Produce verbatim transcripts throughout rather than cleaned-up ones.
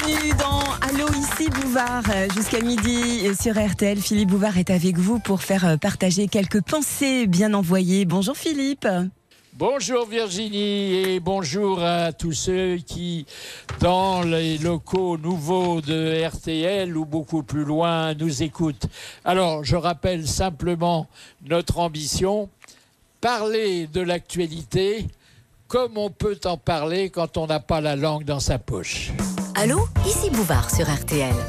Bienvenue dans Allô, ici Bouvard, jusqu'à midi sur R T L. Philippe Bouvard est avec vous pour faire partager quelques pensées bien envoyées. Bonjour Philippe. Bonjour Virginie et bonjour à tous ceux qui, dans les locaux nouveaux de R T L ou beaucoup plus loin, nous écoutent. Alors, je rappelle simplement notre ambition, parler de l'actualité comme on peut en parler quand on n'a pas la langue dans sa poche. Allô, ici Bouvard sur R T L.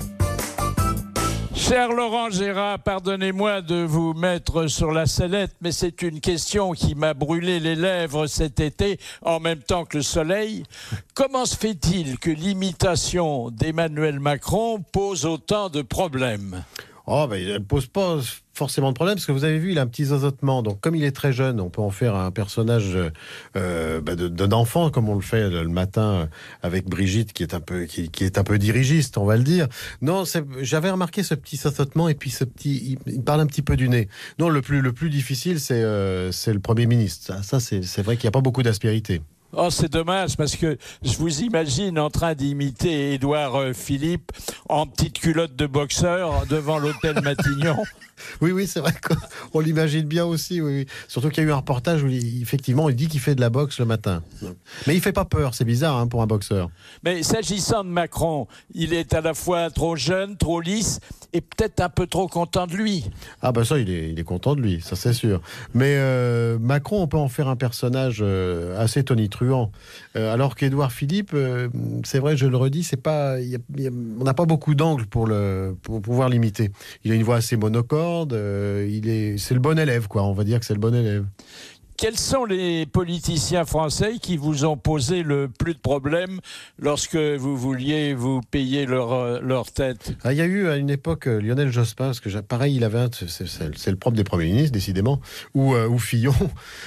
Cher Laurent Gérard, pardonnez-moi de vous mettre sur la sellette, mais c'est une question qui m'a brûlé les lèvres cet été, en même temps que le soleil. Comment se fait-il que l'imitation d'Emmanuel Macron pose autant de problèmes ? Oh, ben, elle ne pose pas forcément de problème, parce que vous avez vu, il a un petit zozotement. Donc, comme il est très jeune, on peut en faire un personnage euh, bah, de, d'un enfant, comme on le fait le matin avec Brigitte, qui est un peu, qui, qui est un peu dirigiste, on va le dire. Non, c'est, j'avais remarqué ce petit zozotement, et puis ce petit, il, il parle un petit peu du nez. Non, le plus, le plus difficile, c'est, euh, c'est le Premier ministre. Ça, ça c'est, c'est vrai qu'il n'y a pas beaucoup d'aspérité. Oh, c'est dommage parce que je vous imagine en train d'imiter Édouard euh, Philippe en petite culotte de boxeur devant l'hôtel Matignon. Oui, oui, c'est vrai qu'on l'imagine bien aussi. Oui, oui. Surtout qu'il y a eu un reportage où, il, effectivement, il dit qu'il fait de la boxe le matin. Mais il fait pas peur, c'est bizarre hein, pour un boxeur. Mais s'agissant de Macron, il est à la fois trop jeune, trop lisse et peut-être un peu trop content de lui. Ah ben ça, il est, il est content de lui, ça c'est sûr. Mais euh, Macron, on peut en faire un personnage euh, assez tonitruant. Euh, alors qu'Édouard Philippe, euh, c'est vrai, je le redis, c'est pas, y a, y a, on n'a pas beaucoup d'angles pour, le, pour pouvoir l'imiter. Il a une voix assez monocorde, euh, il est, c'est le bon élève, quoi. On va dire que c'est le bon élève. Quels sont les politiciens français qui vous ont posé le plus de problèmes lorsque vous vouliez vous payer leur, leur tête ? Ah, il y a eu à une époque euh, Lionel Jospin, parce que pareil, il avait un, c'est, c'est, c'est le propre des premiers ministres, décidément, ou, euh, ou Fillon.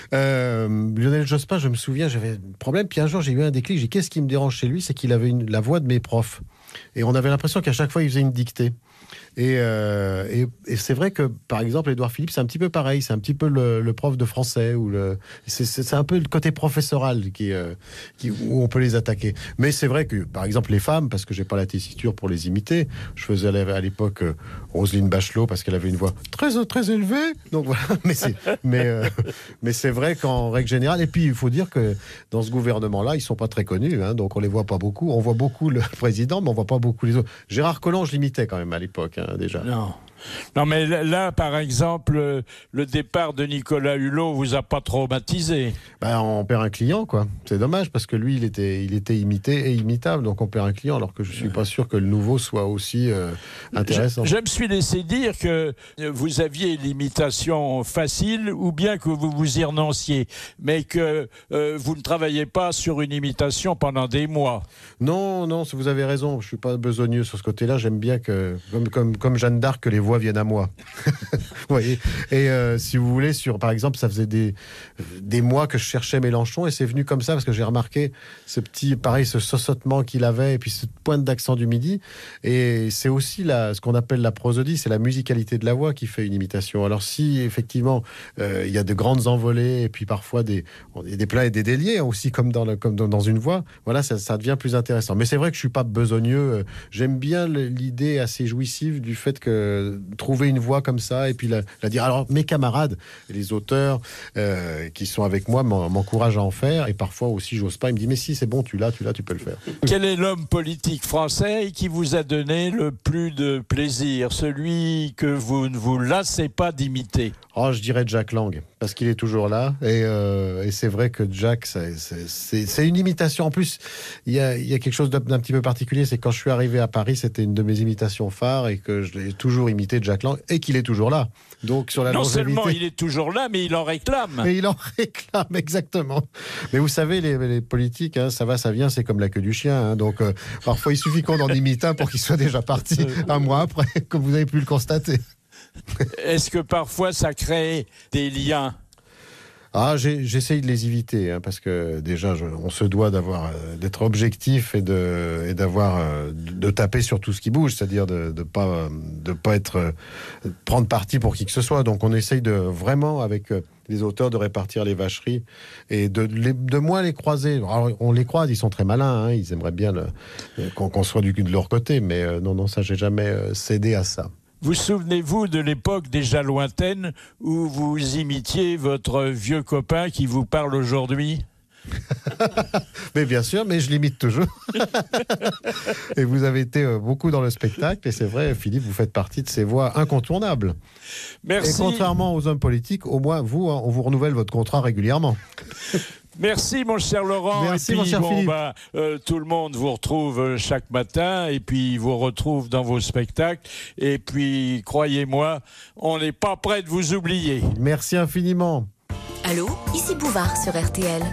Euh, Lionel Jospin, je me souviens, j'avais un problème, puis un jour j'ai eu un déclic, j'ai dit qu'est-ce qui me dérange chez lui, c'est qu'il avait une, la voix de mes profs. Et on avait l'impression qu'à chaque fois, il faisait une dictée. Et, euh, et, et c'est vrai que, par exemple, Édouard Philippe, c'est un petit peu pareil. C'est un petit peu le, le prof de français. Ou le, c'est, c'est, c'est un peu le côté professoral qui, euh, qui, où on peut les attaquer. Mais c'est vrai que, par exemple, les femmes, parce que j'ai pas la tessiture pour les imiter, je faisais à l'époque euh, Roselyne Bachelot, parce qu'elle avait une voix très, très élevée. Donc voilà. Mais c'est, mais, euh, mais c'est vrai qu'en règle générale, et puis il faut dire que dans ce gouvernement-là, ils sont pas très connus. Hein, donc on les voit pas beaucoup. On voit beaucoup le président, mais on voit pas beaucoup les autres. Gérard Collomb, je l'imitais quand même à l'époque. Hein. Déjà. Non. Non, mais là, par exemple, le départ de Nicolas Hulot vous a pas traumatisé. Ben, on perd un client, quoi. C'est dommage parce que lui, il était, il était imité et imitable, donc on perd un client, alors que je suis pas sûr que le nouveau soit aussi euh, intéressant. Je, je me suis laissé dire que vous aviez l'imitation facile, ou bien que vous vous y renonciez, mais que euh, vous ne travaillez pas sur une imitation pendant des mois. Non, non, vous avez raison. Je suis pas besogneux sur ce côté-là. J'aime bien que, comme, comme, comme Jeanne d'Arc, que les voix viennent à moi. Vous voyez. Et euh, si vous voulez, sur, par exemple, ça faisait des, des mois que je cherchais Mélenchon et c'est venu comme ça parce que j'ai remarqué ce petit, pareil, ce saucotement qu'il avait et puis cette pointe d'accent du midi. Et c'est aussi la, ce qu'on appelle la prosodie, c'est la musicalité de la voix qui fait une imitation. Alors si effectivement euh, il y a de grandes envolées et puis parfois des, des plats et des déliés aussi comme dans, le, comme dans, dans une voix, voilà, ça, ça devient plus intéressant. Mais c'est vrai que je suis pas besogneux. J'aime bien l'idée assez jouissive du fait que trouver une voix comme ça et puis la, la dire. Alors mes camarades, les auteurs euh, qui sont avec moi m'encouragent à en faire et parfois aussi j'ose pas, ils me disent mais si c'est bon, tu l'as, tu l'as, tu peux le faire. Quel est l'homme politique français qui vous a donné le plus de plaisir, celui que vous ne vous lassez pas d'imiter? Oh, je dirais Jack Lang, parce qu'il est toujours là. Et, euh, et c'est vrai que Jack, c'est, c'est, c'est, c'est une imitation. En plus, il y a, y a quelque chose d'un, d'un petit peu particulier, c'est que quand je suis arrivé à Paris, c'était une de mes imitations phares et que je l'ai toujours imité, Jack Lang, et qu'il est toujours là. Donc, sur la non longévité... seulement il est toujours là, mais il en réclame. Mais il en réclame, exactement. Mais vous savez, les, les politiques, hein, ça va, ça vient, c'est comme la queue du chien. Hein, donc, euh, parfois, il suffit qu'on en imite un pour qu'il soit déjà parti un mois après, comme vous avez pu le constater. Est-ce que parfois ça crée des liens? Ah, j'ai, j'essaye de les éviter, hein, parce que déjà, je, on se doit d'avoir, euh, d'être objectif et, de, et d'avoir, euh, de taper sur tout ce qui bouge, c'est-à-dire de ne pas, euh, de pas être, euh, prendre parti pour qui que ce soit. Donc on essaye de vraiment, avec euh, les auteurs, de répartir les vacheries et de, les, de moins les croiser. Alors, on les croise, ils sont très malins, hein, ils aimeraient bien le, qu'on, qu'on soit du, de leur côté, mais euh, non, non, ça, j'ai jamais euh, cédé à ça. Vous souvenez-vous de l'époque déjà lointaine où vous imitiez votre vieux copain qui vous parle aujourd'hui ? Mais bien sûr, mais je l'imite toujours. Et vous avez été euh, beaucoup dans le spectacle, et c'est vrai, Philippe, vous faites partie de ces voix incontournables. Merci. Et contrairement aux hommes politiques, au moins vous, hein, on vous renouvelle votre contrat régulièrement. Merci mon cher Laurent. Merci et puis, mon cher bon, Philippe. bah, euh, tout le monde vous retrouve euh, chaque matin et puis vous retrouve dans vos spectacles. Et puis croyez-moi, on n'est pas prêt de vous oublier. Merci infiniment. Allô, ici Bouvard sur R T L.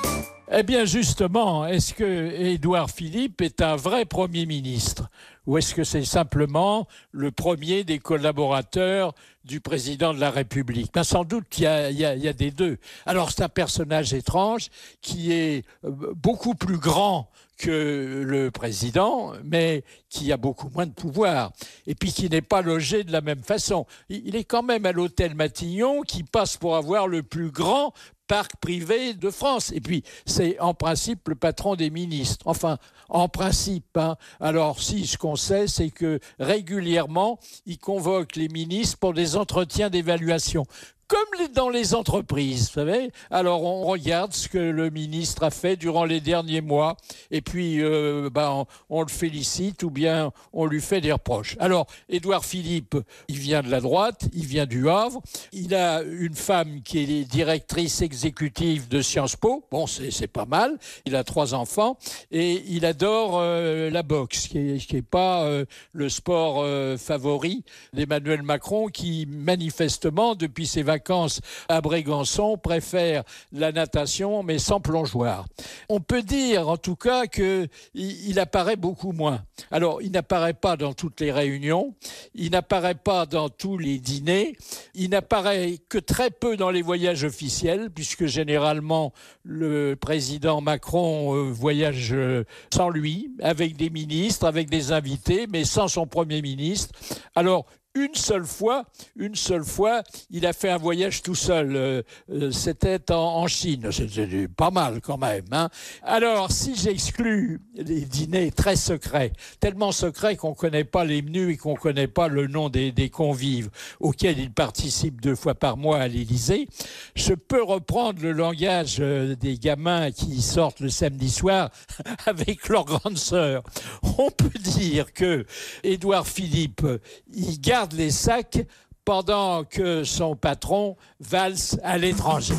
Eh bien justement, est-ce que Édouard Philippe est un vrai Premier ministre ? Ou est-ce que c'est simplement le premier des collaborateurs du président de la République ? Ben, sans doute qu'il y a, il y a, il y a des deux. Alors c'est un personnage étrange qui est beaucoup plus grand que le président, mais qui a beaucoup moins de pouvoir, et puis qui n'est pas logé de la même façon. Il est quand même à l'hôtel Matignon, qui passe pour avoir le plus grand parc privé de France. Et puis, c'est en principe le patron des ministres. Enfin, en principe. Hein. Alors, si ce qu'on sait, c'est que régulièrement, il convoque les ministres pour des entretiens d'évaluation. Comme dans les entreprises, vous savez. Alors, on regarde ce que le ministre a fait durant les derniers mois, et puis euh, ben, on, on le félicite ou bien on lui fait des reproches. Alors, Édouard Philippe, il vient de la droite, il vient du Havre, il a une femme qui est directrice exécutive de Sciences Po, bon, c'est, c'est pas mal, il a trois enfants, et il adore euh, la boxe, qui n'est qui est pas euh, le sport euh, favori d'Emmanuel Macron, qui manifestement, depuis ses vacances à Brégançon, préfère la natation mais sans plongeoir. On peut dire en tout cas qu'il il apparaît beaucoup moins. Alors il n'apparaît pas dans toutes les réunions, il n'apparaît pas dans tous les dîners, il n'apparaît que très peu dans les voyages officiels, puisque généralement le président Macron euh, voyage euh, sans lui, avec des ministres, avec des invités, mais sans son Premier ministre. Alors Une seule fois, une seule fois, il a fait un voyage tout seul. Euh, euh, c'était en, en Chine. C'était pas mal quand même. Hein. Alors, si j'exclus les dîners très secrets, tellement secrets qu'on ne connaît pas les menus et qu'on ne connaît pas le nom des, des convives auxquels il participe deux fois par mois à l'Élysée, je peux reprendre le langage euh, des gamins qui sortent le samedi soir avec leur grande sœur. On peut dire que Édouard Philippe, il garde les sacs pendant que son patron valse à l'étranger.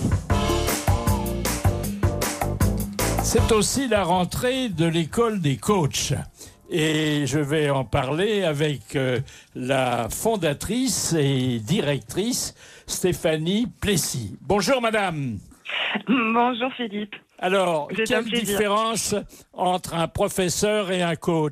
C'est aussi la rentrée de l'école des coachs. Et je vais en parler avec euh, la fondatrice et directrice Stéphanie Plessis. Bonjour madame. Bonjour Philippe. Alors, c'est quelle différence entre un professeur et un coach ?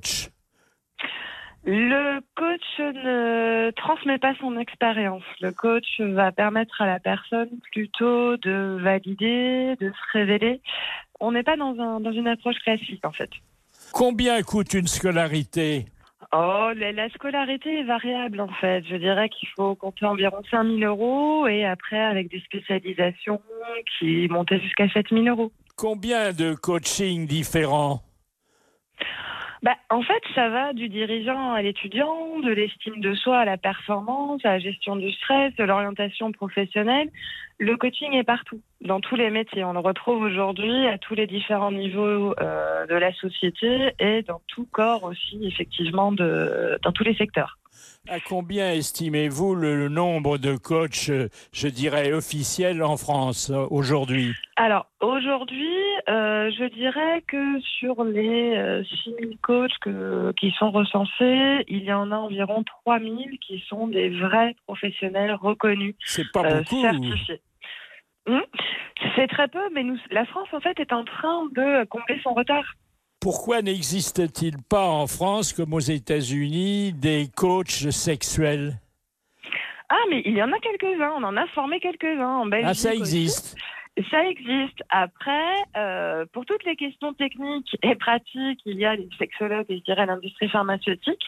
Le coach ne transmet pas son expérience. Le coach va permettre à la personne plutôt de valider, de se révéler. On n'est pas dans, un, dans une approche classique en fait. Combien coûte une scolarité ? Oh, la, la scolarité est variable en fait. Je dirais qu'il faut compter environ cinq mille euros et après avec des spécialisations qui montaient jusqu'à sept mille euros. Combien de coachings différents ? Bah, en fait, ça va du dirigeant à l'étudiant, de l'estime de soi à la performance, à la gestion du stress, de l'orientation professionnelle. Le coaching est partout, dans tous les métiers. On le retrouve aujourd'hui à tous les différents niveaux euh, de la société et dans tout corps aussi, effectivement, de, dans tous les secteurs. À combien estimez-vous le nombre de coachs, je dirais, officiels en France aujourd'hui ? Alors, aujourd'hui, euh, je dirais que sur les euh, six mille coachs que, qui sont recensés, il y en a environ trois mille qui sont des vrais professionnels reconnus. C'est pas euh, beaucoup. Certifiés. Hum, c'est très peu, mais nous, la France, en fait, est en train de combler son retard. Pourquoi n'existe-t-il pas en France, comme aux États-Unis, des coachs sexuels ? Ah, mais il y en a quelques-uns. On en a formé quelques-uns en Belgique. Ah, ça aussi. existe. Ça existe. Après, euh, pour toutes les questions techniques et pratiques, il y a les sexologues et je dirais l'industrie pharmaceutique.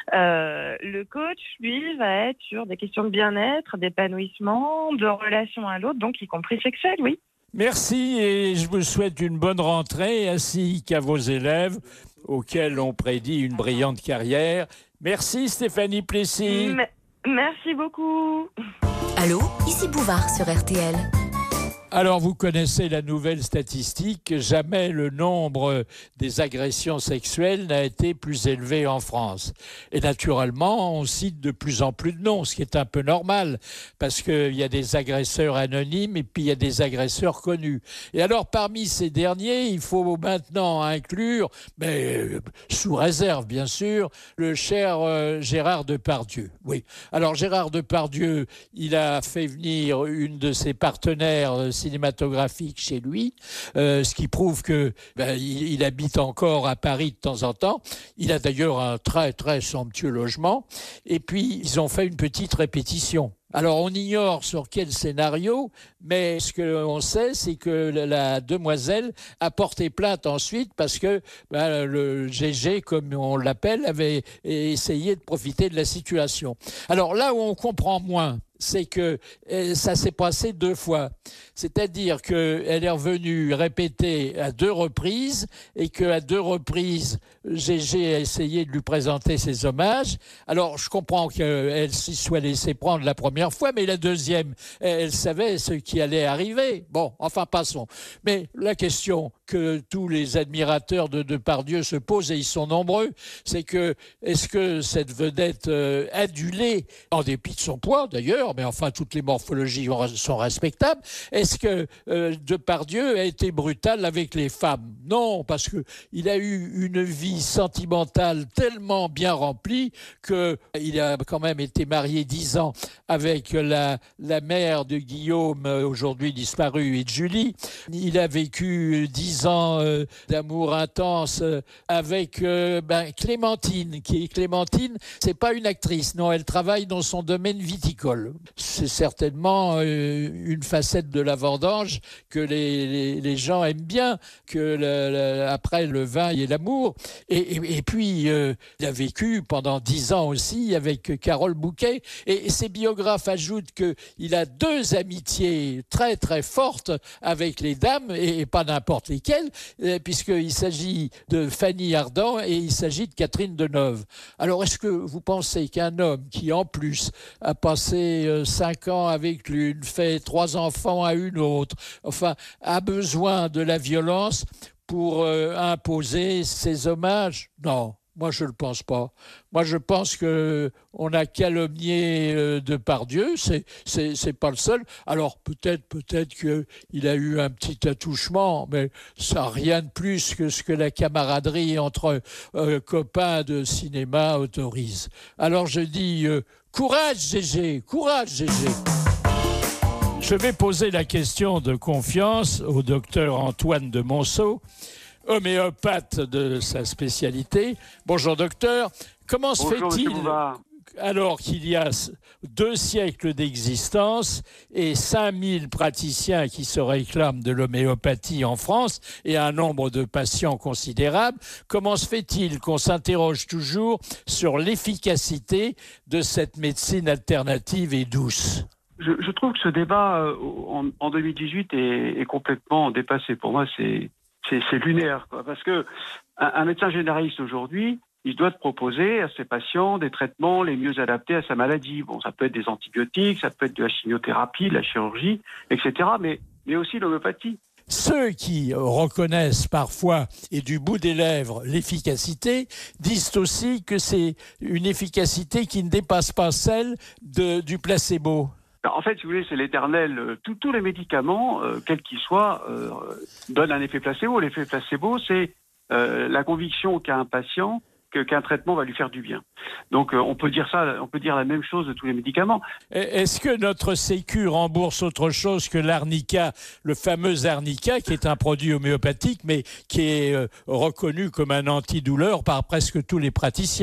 Euh, le coach, lui, va être sur des questions de bien-être, d'épanouissement, de relation à l'autre, donc y compris sexuelle, oui. Merci et je vous souhaite une bonne rentrée ainsi qu'à vos élèves auxquels on prédit une brillante carrière. Merci Stéphanie Plessis. M- merci beaucoup. Allô, ici Bouvard sur R T L. Alors, vous connaissez la nouvelle statistique, jamais le nombre des agressions sexuelles n'a été plus élevé en France. Et naturellement, on cite de plus en plus de noms, ce qui est un peu normal, parce qu'il y a des agresseurs anonymes et puis il y a des agresseurs connus. Et alors, parmi ces derniers, il faut maintenant inclure, mais sous réserve bien sûr, le cher euh, Gérard Depardieu. Oui. Alors, Gérard Depardieu, il a fait venir une de ses partenaires euh, cinématographique chez lui, euh, ce qui prouve que ben, il, il habite encore à Paris de temps en temps. Il a d'ailleurs un très très somptueux logement. Et puis ils ont fait une petite répétition. Alors on ignore sur quel scénario, mais ce que l'on sait, c'est que la demoiselle a porté plainte ensuite parce que ben, le G G, comme on l'appelle, avait essayé de profiter de la situation. Alors là où on comprend moins, c'est que ça s'est passé deux fois. C'est-à-dire qu'elle est revenue répéter à deux reprises et qu'à deux reprises, G G a essayé de lui présenter ses hommages. Alors, je comprends qu'elle s'y soit laissée prendre la première fois, mais la deuxième, elle savait ce qui allait arriver. Bon, enfin, passons. Mais la question que tous les admirateurs de Depardieu se posent, et ils sont nombreux, c'est que est-ce que cette vedette euh, adulée, en dépit de son poids d'ailleurs, mais enfin toutes les morphologies sont respectables, est-ce que euh, Depardieu a été brutal avec les femmes? Non, parce qu'il a eu une vie sentimentale tellement bien remplie qu'il a quand même été marié dix ans avec la, la mère de Guillaume, aujourd'hui disparu, et de Julie. Il a vécu dix ans euh, d'amour intense euh, avec euh, ben, Clémentine, qui est Clémentine, c'est pas une actrice, non, elle travaille dans son domaine viticole. C'est certainement euh, une facette de la vendange que les, les, les gens aiment bien, que le, le, après le vin et l'amour. Et, et, et puis, euh, il a vécu pendant dix ans aussi avec Carole Bouquet. Et, et ses biographes ajoutent qu'il a deux amitiés très très fortes avec les dames, et, et pas n'importe lesquelles, euh, puisqu'il s'agit de Fanny Ardant et il s'agit de Catherine Deneuve. Alors, est-ce que vous pensez qu'un homme qui, en plus, a passé euh, cinq ans avec l'une, fait trois enfants à une autre, enfin, a besoin de la violence pour euh, imposer ses hommages? Non, moi je ne le pense pas. Moi je pense qu'on a calomnié euh, Depardieu, c'est, c'est, c'est pas le seul. Alors peut-être, peut-être qu'il a eu un petit attouchement, mais ça n'a rien de plus que ce que la camaraderie entre euh, copains de cinéma autorise. Alors je dis, euh, courage Gégé, courage Gégé. Je vais poser la question de confiance au docteur Antoine de Monceau, homéopathe de sa spécialité. Bonjour docteur, comment se Bonjour, fait-il, alors qu'il y a deux siècles d'existence et cinq mille praticiens qui se réclament de l'homéopathie en France et un nombre de patients considérable, comment se fait-il qu'on s'interroge toujours sur l'efficacité de cette médecine alternative et douce ? Je, je trouve que ce débat euh, en, en deux mille dix-huit est, est complètement dépassé. Pour moi, c'est, c'est, c'est lunaire, quoi. Parce que un, un médecin généraliste aujourd'hui, il doit proposer à ses patients des traitements les mieux adaptés à sa maladie. Bon, ça peut être des antibiotiques, ça peut être de la chimiothérapie, de la chirurgie, et cetera. Mais, mais aussi l'homéopathie. Ceux qui reconnaissent parfois, et du bout des lèvres, l'efficacité, disent aussi que c'est une efficacité qui ne dépasse pas celle de, du placebo. En fait, si vous voulez, c'est l'éternel. Tous, tous les médicaments, euh, quels qu'ils soient, euh, donnent un effet placebo. L'effet placebo, c'est euh, la conviction qu'a un patient que, qu'un traitement va lui faire du bien. Donc, euh, on peut dire ça, on peut dire la même chose de tous les médicaments. Est-ce que notre Sécu rembourse autre chose que l'arnica, le fameux arnica, qui est un produit homéopathique, mais qui est euh, reconnu comme un antidouleur par presque tous les praticiens, hein ?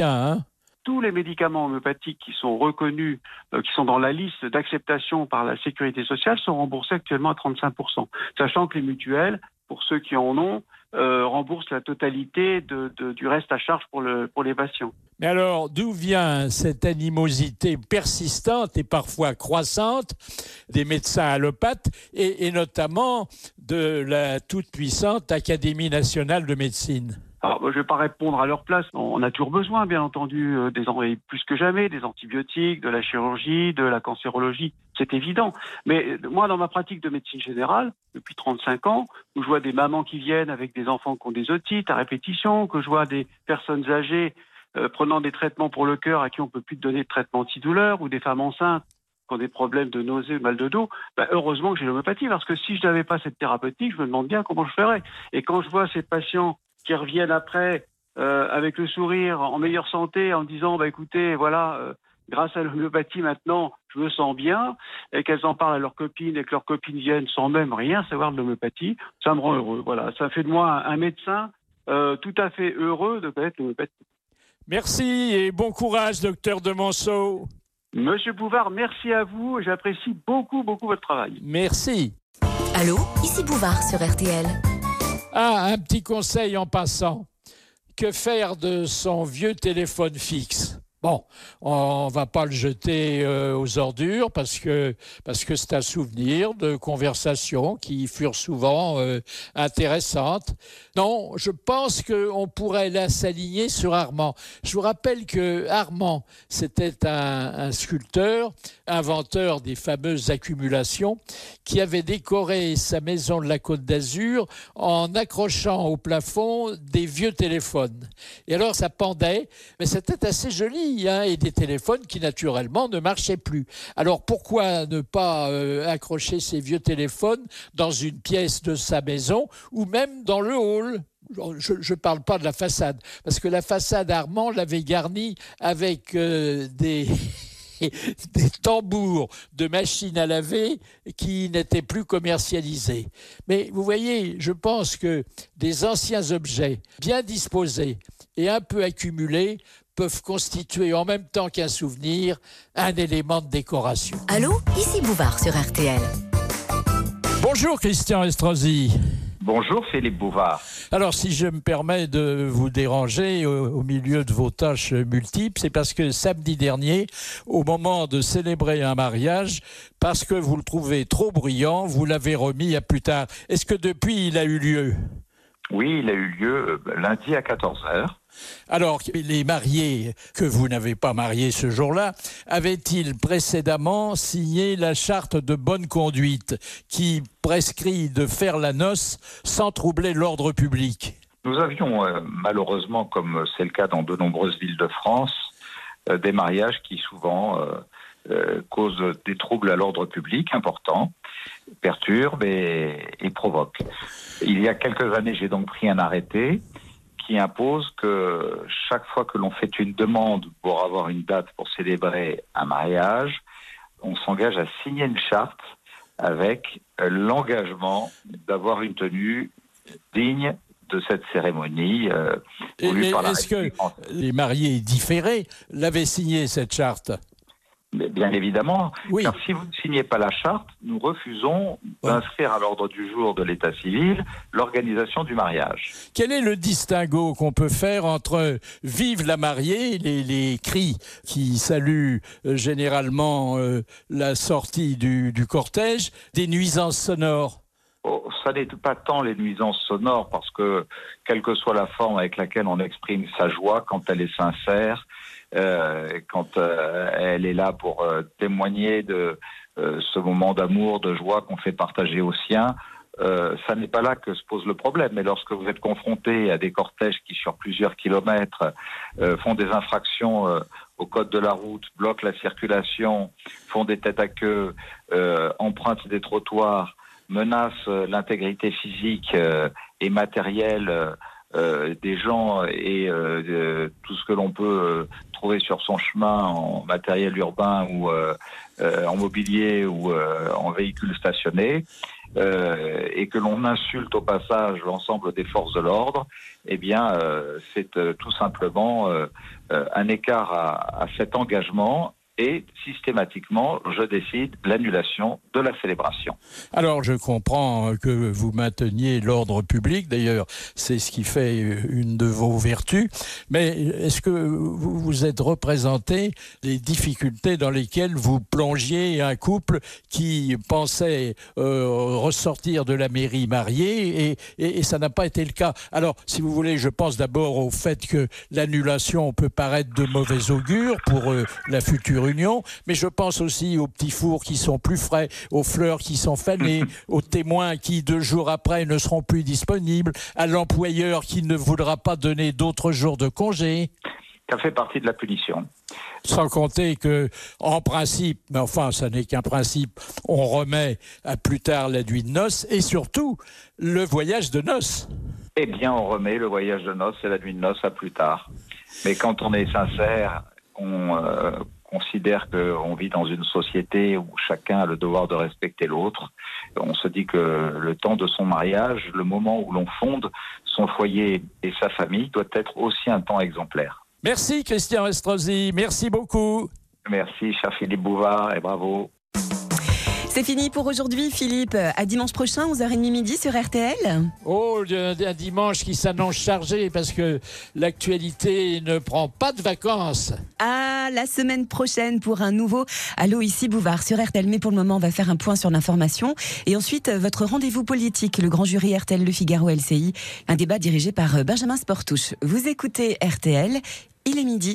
tous les médicaments homéopathiques qui sont reconnus, euh, qui sont dans la liste d'acceptation par la sécurité sociale, sont remboursés actuellement à trente-cinq pour cent. Sachant que les mutuelles, pour ceux qui en ont, euh, remboursent la totalité de, de, du reste à charge pour, le, pour les patients. Mais alors, d'où vient cette animosité persistante et parfois croissante des médecins allopathes et, et notamment de la toute-puissante Académie nationale de médecine ? Alors, je ne vais pas répondre à leur place. On a toujours besoin, bien entendu, euh, des plus que jamais, des antibiotiques, de la chirurgie, de la cancérologie. C'est évident. Mais euh, moi, dans ma pratique de médecine générale, depuis trente-cinq ans, où je vois des mamans qui viennent avec des enfants qui ont des otites à répétition, que je vois des personnes âgées euh, prenant des traitements pour le cœur à qui on ne peut plus donner de traitement antidouleur, ou des femmes enceintes qui ont des problèmes de nausées ou mal de dos, ben heureusement que j'ai l'homéopathie, parce que si je n'avais pas cette thérapeutique, je me demande bien comment je ferais. Et quand je vois ces patients qui reviennent après euh, avec le sourire, en meilleure santé, en disant bah, « écoutez, voilà, euh, grâce à l'homéopathie maintenant, je me sens bien », et qu'elles en parlent à leurs copines et que leurs copines viennent sans même rien savoir de l'homéopathie, ça me rend heureux. Voilà, ça fait de moi un, un médecin euh, tout à fait heureux de connaître l'homéopathie. Merci et bon courage, docteur Demonceau. Monsieur Bouvard, merci à vous. J'apprécie beaucoup, beaucoup votre travail. Merci. Allô, ici Bouvard sur R T L. Ah, un petit conseil en passant. Que faire de son vieux téléphone fixe ? Bon, on va pas le jeter euh, aux ordures parce que parce que c'est un souvenir de conversations qui furent souvent euh, intéressantes. Non, je pense qu'on pourrait là s'aligner sur Armand. Je vous rappelle que Armand, c'était un, un sculpteur, inventeur des fameuses accumulations, qui avait décoré sa maison de la Côte d'Azur en accrochant au plafond des vieux téléphones. Et alors ça pendait, mais c'était assez joli. Hein, et des téléphones qui naturellement ne marchaient plus. Alors pourquoi ne pas euh, accrocher ces vieux téléphones dans une pièce de sa maison ou même dans le hall ? Je ne parle pas de la façade, parce que la façade Armand l'avait garnie avec euh, des... des tambours de machines à laver qui n'étaient plus commercialisés. Mais vous voyez, je pense que des anciens objets bien disposés et un peu accumulés peuvent constituer en même temps qu'un souvenir un élément de décoration. Allô, ici Bouvard sur R T L. Bonjour Christian Estrosi. Bonjour Philippe Bouvard. Alors si je me permets de vous déranger au, au milieu de vos tâches multiples, c'est parce que samedi dernier, au moment de célébrer un mariage, parce que vous le trouvez trop bruyant, vous l'avez remis à plus tard. Est-ce que depuis il a eu lieu ? Oui, il a eu lieu lundi à quatorze heures. Alors, les mariés que vous n'avez pas mariés ce jour-là, avaient-ils précédemment signé la charte de bonne conduite qui prescrit de faire la noce sans troubler l'ordre public ? Nous avions euh, malheureusement, comme c'est le cas dans de nombreuses villes de France, euh, des mariages qui souvent euh, euh, causent des troubles à l'ordre public importants, perturbent et, et provoquent. Il y a quelques années, j'ai donc pris un arrêté qui impose que chaque fois que l'on fait une demande pour avoir une date pour célébrer un mariage, on s'engage à signer une charte avec l'engagement d'avoir une tenue digne de cette cérémonie. Euh, Et mais est-ce que les mariés différés l'avaient signé, cette charte ? Bien évidemment, oui. Car si vous ne signez pas la charte, nous refusons ouais. d'inscrire à l'ordre du jour de l'état civil l'organisation du mariage. Quel est le distinguo qu'on peut faire entre « Vive la mariée », les, les cris qui saluent euh, généralement euh, la sortie du, du cortège, des nuisances sonores ? Oh, ça n'est pas tant les nuisances sonores, parce que quelle que soit la forme avec laquelle on exprime sa joie, quand elle est sincère, Euh, quand euh, elle est là pour euh, témoigner de euh, ce moment d'amour, de joie qu'on fait partager aux siens, euh, ça n'est pas là que se pose le problème. Mais lorsque vous êtes confronté à des cortèges qui, sur plusieurs kilomètres, euh, font des infractions euh, au code de la route, bloquent la circulation, font des têtes à queue, euh, empruntent des trottoirs, menacent euh, l'intégrité physique euh, et matérielle euh, Euh, des gens et euh, de, tout ce que l'on peut euh, trouver sur son chemin en matériel urbain ou euh, euh, en mobilier ou euh, en véhicule stationné, euh, et que l'on insulte au passage l'ensemble des forces de l'ordre, eh bien, euh, c'est euh, tout simplement euh, euh, un écart à, à cet engagement. Et systématiquement, je décide l'annulation de la célébration. Alors, je comprends que vous mainteniez l'ordre public. D'ailleurs, c'est ce qui fait une de vos vertus. Mais est-ce que vous vous êtes représenté les difficultés dans lesquelles vous plongiez un couple qui pensait euh, ressortir de la mairie marié et, et, et ça n'a pas été le cas? Alors, si vous voulez, je pense d'abord au fait que l'annulation peut paraître de mauvais augure pour euh, la future union, mais je pense aussi aux petits fours qui sont plus frais, aux fleurs qui sont fanées, aux témoins qui deux jours après ne seront plus disponibles, à l'employeur qui ne voudra pas donner d'autres jours de congé. Ça fait partie de la punition. Sans compter que, en principe, mais enfin, ça n'est qu'un principe, on remet à plus tard la nuit de noces et surtout le voyage de noces. Eh bien, on remet le voyage de noces et la nuit de noces à plus tard. Mais quand on est sincère, on euh, considère qu'on vit dans une société où chacun a le devoir de respecter l'autre. On se dit que le temps de son mariage, le moment où l'on fonde son foyer et sa famille, doit être aussi un temps exemplaire. Merci Christian Estrosi, merci beaucoup. Merci cher Philippe Bouvard et bravo. C'est fini pour aujourd'hui, Philippe. À dimanche prochain, onze heures trente midi sur R T L. Oh, un dimanche qui s'annonce chargé parce que l'actualité ne prend pas de vacances. Ah, la semaine prochaine pour un nouveau Allô, ici Bouvard sur R T L. Mais pour le moment, on va faire un point sur l'information. Et ensuite, votre rendez-vous politique, le grand jury R T L Le Figaro L C I. Un débat dirigé par Benjamin Sportouche. Vous écoutez R T L, il est midi.